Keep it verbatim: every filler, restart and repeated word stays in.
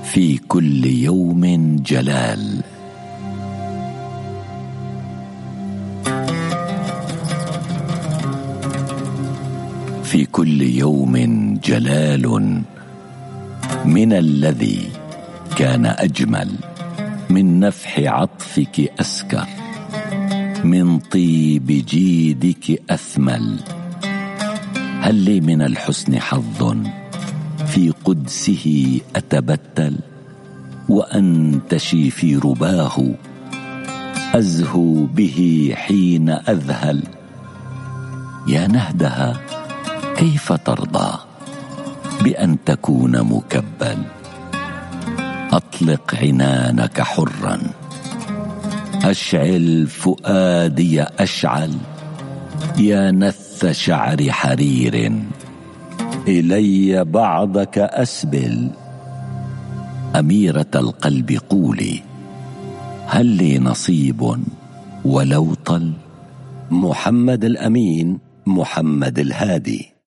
في كل يوم جلال. في كل يوم جلال من الذي كان أجمل، من نفح عطفك أسكر، من طيب جيدك أثمل. هل لي من الحسن حظ في قدسه أتبتل، وأنتشي في رباه أزهو به حين أذهل. يا نهدها كيف ترضى بأن تكون مكبل، أطلق عنانك حرا، أشعل فؤادي أشعل. يا نث شعر حرير إلي بعضك أسبل. أميرة القلب قولي هل لي نصيب ولو طل. محمد الأمين، محمد الهادي.